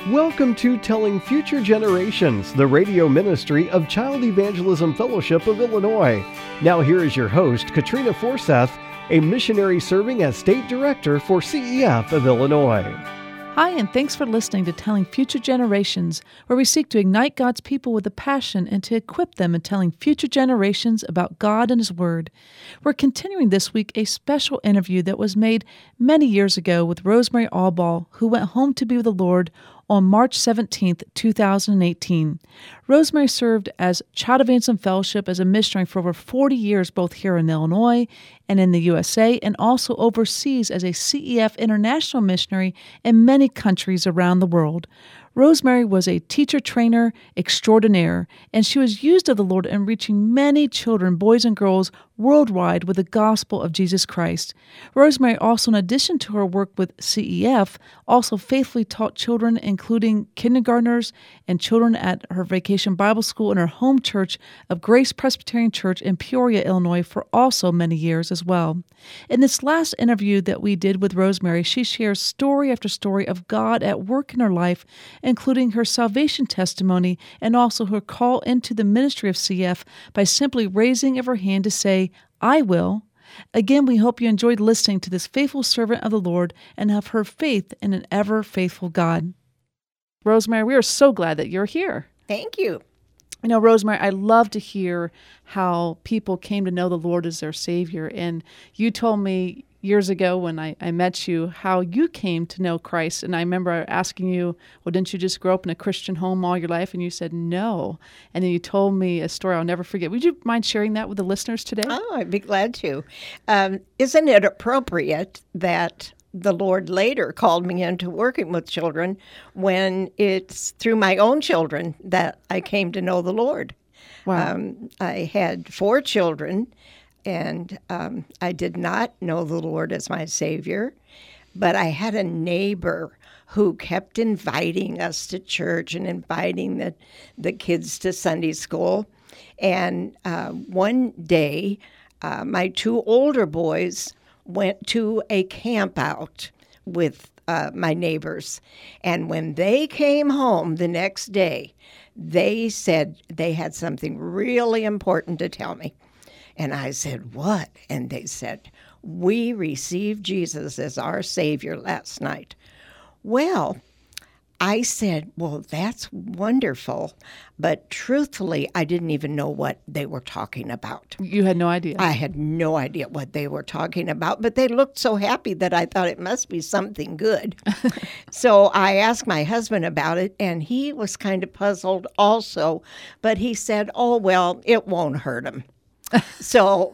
Welcome to Telling Future Generations, the radio ministry of Child Evangelism Fellowship of Illinois. Now here is your host, Katrina Forseth, a missionary serving as State Director for CEF of Illinois. Hi, and thanks for listening to Telling Future Generations, where we seek to ignite God's people with a passion and to equip them in telling future generations about God and His Word. We're continuing this week a special interview that was made many years ago with Rosemary Allball, who went home to be with the Lord on March 17th, 2018. Rosemary served as Child Evangelism Fellowship as a missionary for over 40 years, both here in Illinois and in the USA, and also overseas as a CEF international missionary in many countries around the world. Rosemary was a teacher-trainer extraordinaire, and she was used of the Lord in reaching many children, boys and girls, worldwide with the gospel of Jesus Christ. Rosemary also, in addition to her work with CEF, also faithfully taught children, including kindergartners and children at her Vacation Bible School and her home church of Grace Presbyterian Church in Peoria, Illinois, for also many years as well. In this last interview that we did with Rosemary, she shares story after story of God at work in her life, including her salvation testimony and also her call into the ministry of CEF by simply raising of her hand to say, I will. Again, we hope you enjoyed listening to this faithful servant of the Lord and have her faith in an ever faithful God. Rosemary, we are so glad that you're here. Thank you. You know, Rosemary, I love to hear how people came to know the Lord as their Savior. And you told me years ago when I met you how you came to know Christ. And I remember asking you, well, didn't you just grow up in a Christian home all your life? And you said no. And then you told me a story I'll never forget. Would you mind sharing that with the listeners today? Oh, I'd be glad to. Isn't it appropriate that the Lord later called me into working with children when it's through my own children that I came to know the Lord? Wow. I had 4 children, and I did not know the Lord as my Savior, but I had a neighbor who kept inviting us to church and inviting the kids to Sunday school. And one day, my 2 older boys went to a camp out with my neighbors. And when they came home the next day, they said they had something really important to tell me. And I said, what? And they said, we received Jesus as our Savior last night. Well, I said, well, that's wonderful. But truthfully, I didn't even know what they were talking about. You had no idea? I had no idea what they were talking about, but they looked so happy that I thought it must be something good. So I asked my husband about it, and he was kind of puzzled also. But he said, oh, well, it won't hurt him. So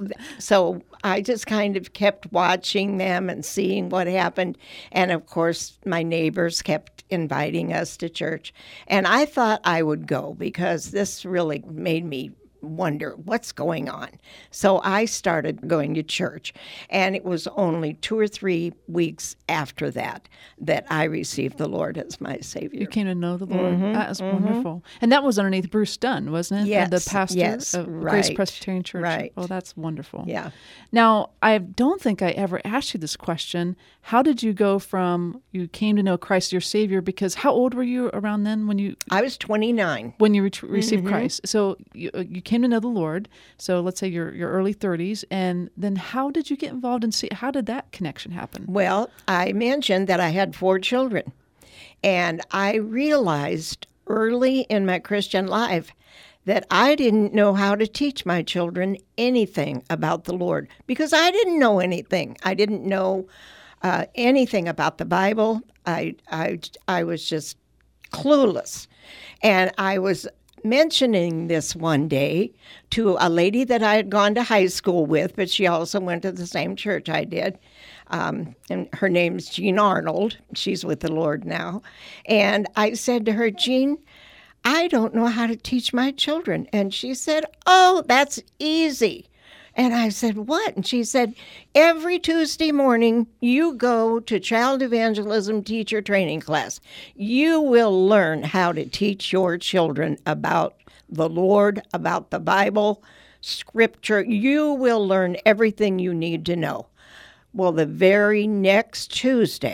I just kind of kept watching them and seeing what happened. And, of course, my neighbors kept inviting us to church. And I thought I would go because this really made me wonder what's going on. So I started going to church. And it was only 2 or 3 weeks after that I received the Lord as my Savior. You came to know the Lord. Mm-hmm, That is wonderful. And that was underneath Bruce Dunn, wasn't it? Yes. The pastor of Grace Right. Presbyterian Church. Right. Oh, that's wonderful. Yeah. Now, I don't think I ever asked you this question. How did you go from you came to know Christ your Savior? Because how old were you around then when you... I was 29. When you received Christ. So you came to know the Lord. So let's say your early 30s. And then how did you get involved in how did that connection happen? Well, I mentioned that I had 4 children. And I realized early in my Christian life that I didn't know how to teach my children anything about the Lord because I didn't know anything. I didn't know anything about the Bible. I was just clueless. And I was mentioning this one day to a lady that I had gone to high school with, but she also went to the same church I did. And her name's Jean Arnold. She's with the Lord now. And I said to her, Jean, I don't know how to teach my children. And she said, oh, that's easy. And I said, what? And she said, every Tuesday morning, you go to Child Evangelism Teacher Training Class. You will learn how to teach your children about the Lord, about the Bible, Scripture. You will learn everything you need to know. Well, the very next Tuesday,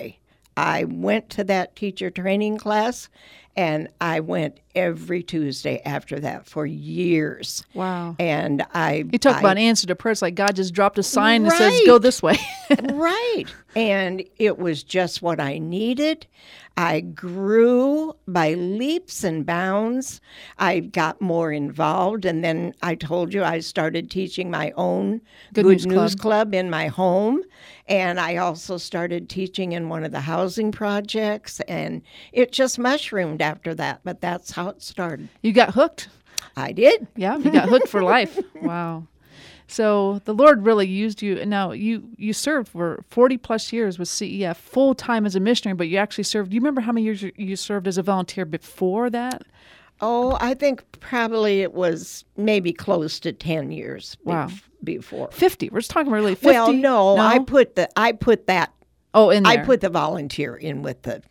I went to that teacher training class, and I went every Tuesday after that for years. Wow. And You talk about answer to prayers, like God just dropped a sign and says, go this way. Right. And it was just what I needed. I grew by leaps and bounds. I got more involved. And then I told you I started teaching my own Good News Club in my home. And I also started teaching in one of the housing projects. And it just mushroomed after that. But that's how it started. You got hooked. I did. Yeah, you got hooked for life. Wow. So the Lord really used you. And now you served for 40 plus years with CEF full time as a missionary, but you actually served. Do you remember how many years you served as a volunteer before that? Oh, I think probably it was maybe close to 10 years before. 50. We're just talking really 50. Well, no, I put that. In there. I put the volunteer in with the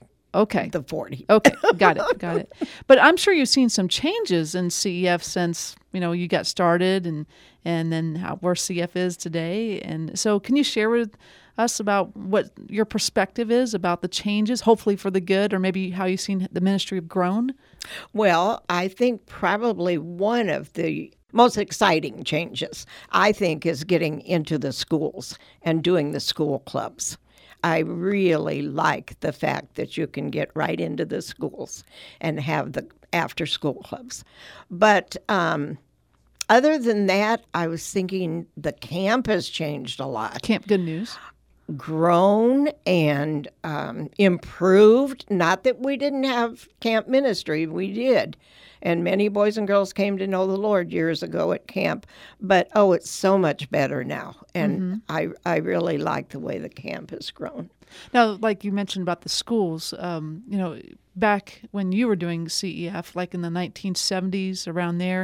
40. Okay, got it. But I'm sure you've seen some changes in CEF since, you got started and then where CEF is today. And so can you share with us about what your perspective is about the changes, hopefully for the good, or maybe how you've seen the ministry have grown? Well, I think probably one of the most exciting changes, I think, is getting into the schools and doing the school clubs. I really like the fact that you can get right into the schools and have the after-school clubs. But other than that, I was thinking the camp has changed a lot. Camp Good News. Grown and improved. Not that we didn't have camp ministry. We did. And many boys and girls came to know the Lord years ago at camp. But, it's so much better now. And I really like the way the camp has grown. Now, like you mentioned about the schools, back when you were doing CEF, like in the 1970s, around there,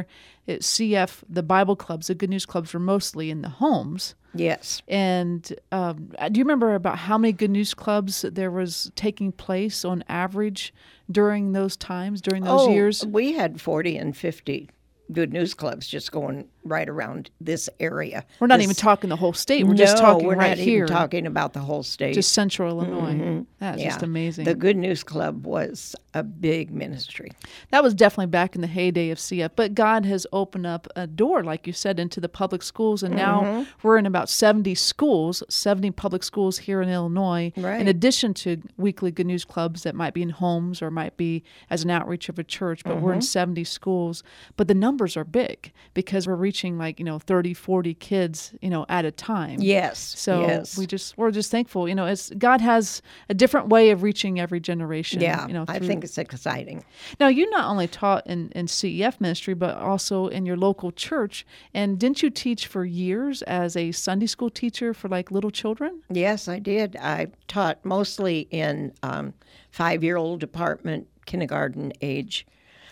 CEF, the Bible clubs, the Good News clubs were mostly in the homes. Yes. And do you remember about how many Good News clubs there was taking place on average during those times, during those years? We had 40 and 50 Good News clubs just going right around this area. We're not even talking the whole state. We're just talking right here. No, we're not even talking about the whole state. Just central Illinois. Mm-hmm. That's just amazing. The Good News Club was a big ministry. That was definitely back in the heyday of CF. But God has opened up a door, like you said, into the public schools. And now we're in about 70 schools, 70 public schools here in Illinois, in addition to weekly Good News clubs that might be in homes or might be as an outreach of a church. But we're in 70 schools. But the numbers are big because we're reaching 30, 40 kids, at a time. Yes. So we're just thankful. God has a different way of reaching every generation. Yeah, I think it's exciting. Now, you not only taught in CEF ministry, but also in your local church. And didn't you teach for years as a Sunday school teacher for little children? Yes, I did. I taught mostly in 5-year-old department, kindergarten age.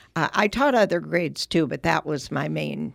I taught other grades too, but that was my main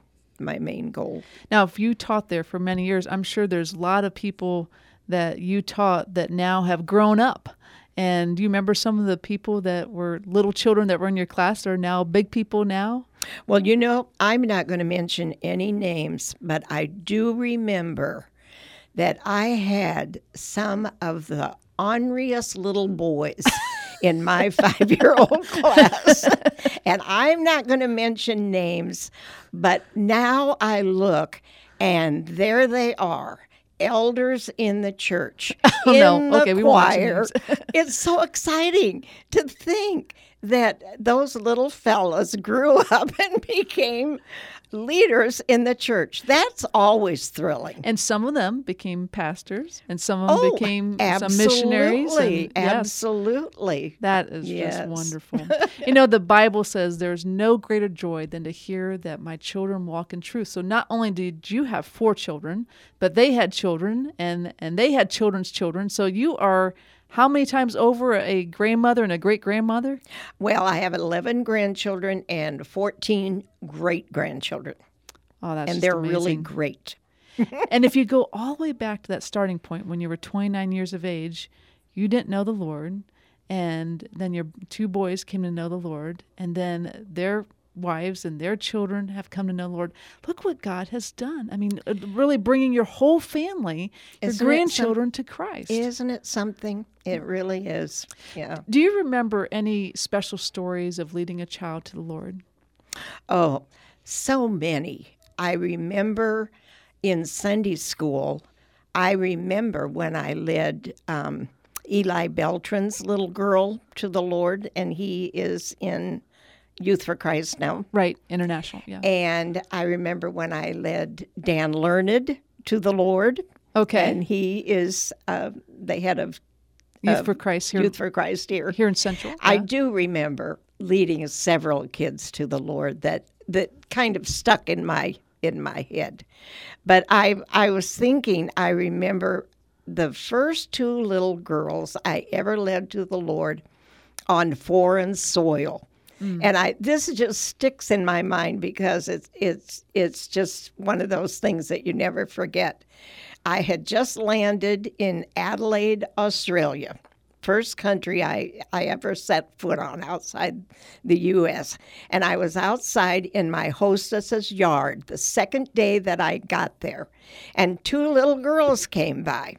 goal. Now, if you taught there for many years, I'm sure there's a lot of people that you taught that now have grown up. And do you remember some of the people that were little children that were in your class that are now big people now? Well, I'm not going to mention any names, but I do remember that I had some of the orneriest little boys in my 5-year-old class. And I'm not going to mention names, but now I look, and there they are, elders in the church, the choir. It's so exciting to think that those little fellas grew up and became leaders in the church. That's always thrilling. And some of them became pastors, and some of them became some missionaries. Absolutely. That is just wonderful. The Bible says there's no greater joy than to hear that my children walk in truth. So not only did you have 4 children, but they had children, and they had children's children. So you are how many times over a grandmother and a great-grandmother? Well, I have 11 grandchildren and 14 great-grandchildren. Oh, that's and they're amazing. Really great. And if you go all the way back to that starting point when you were 29 years of age, you didn't know the Lord, and then your 2 boys came to know the Lord, and then they're wives and their children have come to know the Lord. Look what God has done. I mean, really bringing your whole family, your grandchildren to Christ. Isn't it something? It really is. Yeah. Do you remember any special stories of leading a child to the Lord? Oh, so many. I remember in Sunday school, I remember when I led Eli Beltran's little girl to the Lord, and he is in Youth for Christ now. Right, international, yeah. And I remember when I led Dan Learned to the Lord. Okay. And he is the head of Youth for Christ here. Youth for Christ here. Here in Central. I do remember leading several kids to the Lord that kind of stuck in my head. But I was thinking, I remember the first two little girls I ever led to the Lord on foreign soil. And this just sticks in my mind because it's just one of those things that you never forget. I had just landed in Adelaide, Australia. First country I ever set foot on outside the U.S. And I was outside in my hostess's yard the second day that I got there. And two little girls came by.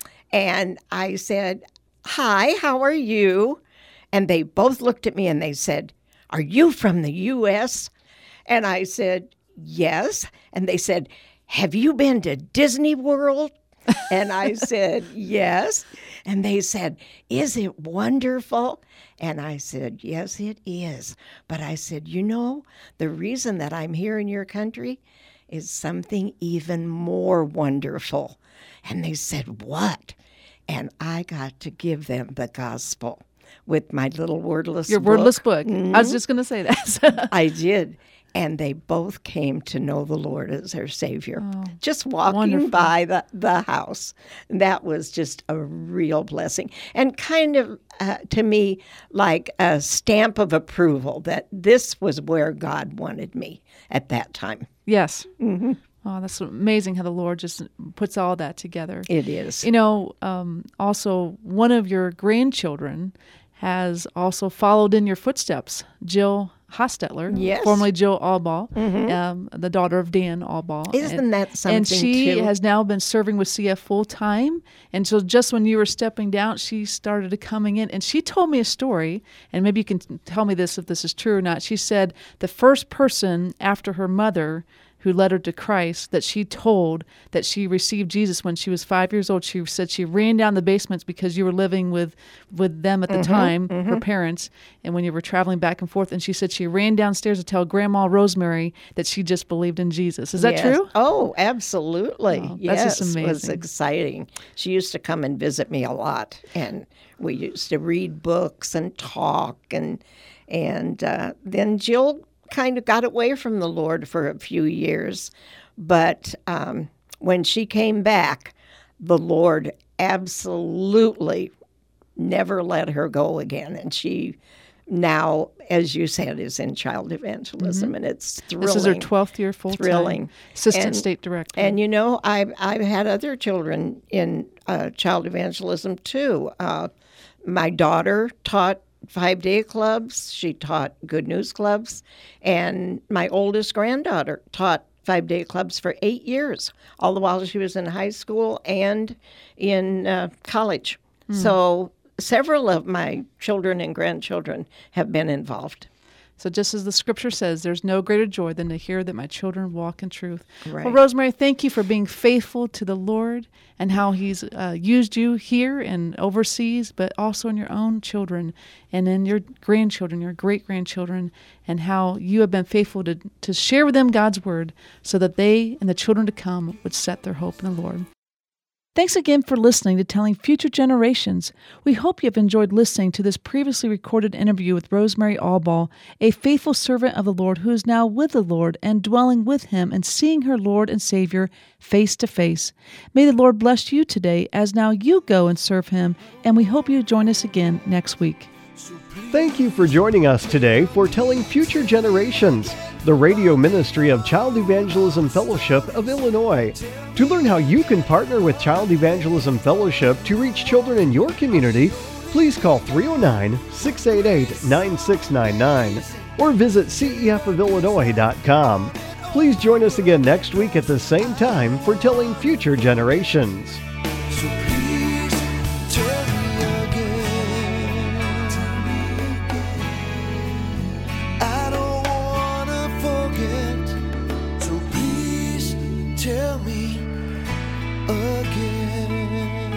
And I said, "Hi, how are you?" And they both looked at me and they said, "Are you from the U.S.?" And I said, "Yes." And they said, "Have you been to Disney World?" And I said, "Yes." And they said, "Is it wonderful?" And I said, "Yes, it is." But I said, "You know, the reason that I'm here in your country is something even more wonderful." And they said, "What?" And I got to give them the gospel with my little wordless book. Your wordless book. I was just going to say that. I did. And they both came to know the Lord as their Savior. Just walking wonderful. by the house. That was just a real blessing. And kind of, to me, like a stamp of approval that this was where God wanted me at that time. Yes. Mm-hmm. Oh, that's amazing how the Lord just puts all that together. It is. You know, also, one of your grandchildren has also followed in your footsteps, Jill Hostetler, yes. formerly Jill Allball, the daughter of Dan Allball. Isn't that something, and she too? has now been serving with CF full-time. And so just when you were stepping down, she started coming in. And she told me a story, and maybe you can tell me this if this is true or not. She said the first person after her mother who led her to Christ, that she told that she received Jesus when she was 5 years old. She said she ran down the basements because you were living with them at the time, her parents, and when you were traveling back and forth. And she said she ran downstairs to tell Grandma Rosemary that she just believed in Jesus. Is that true? Oh, absolutely. Oh, yes, that's just amazing. It was exciting. She used to come and visit me a lot, and we used to read books and talk, and then Jill kind of got away from the Lord for a few years, but when she came back, the Lord absolutely never let her go again, and she now, as you said, is in child evangelism, and it's thrilling. This is her 12th year full-time. Thrilling. Assistant State Director. And you know, I've had other children in child evangelism too. My daughter taught 5-day clubs. She taught Good News clubs. And my oldest granddaughter taught 5-day clubs for 8 years, all the while she was in high school and in college. So several of my children and grandchildren have been involved. So just as the scripture says, there's no greater joy than to hear that my children walk in truth. Right. Well, Rosemary, thank you for being faithful to the Lord and how he's used you here and overseas, but also in your own children and in your grandchildren, your great-grandchildren, and how you have been faithful to share with them God's word so that they and the children to come would set their hope in the Lord. Thanks again for listening to Telling Future Generations. We hope you have enjoyed listening to this previously recorded interview with Rosemary Allball, a faithful servant of the Lord who is now with the Lord and dwelling with Him and seeing her Lord and Savior face to face. May the Lord bless you today as now you go and serve Him, and we hope you join us again next week. Thank you for joining us today for Telling Future Generations, the radio ministry of Child Evangelism Fellowship of Illinois. To learn how you can partner with Child Evangelism Fellowship to reach children in your community, please call 309-688-9699 or visit cefofillinois.com. Please join us again next week at the same time for Telling Future Generations. So please tell me again. I don't wanna forget. So please tell me again.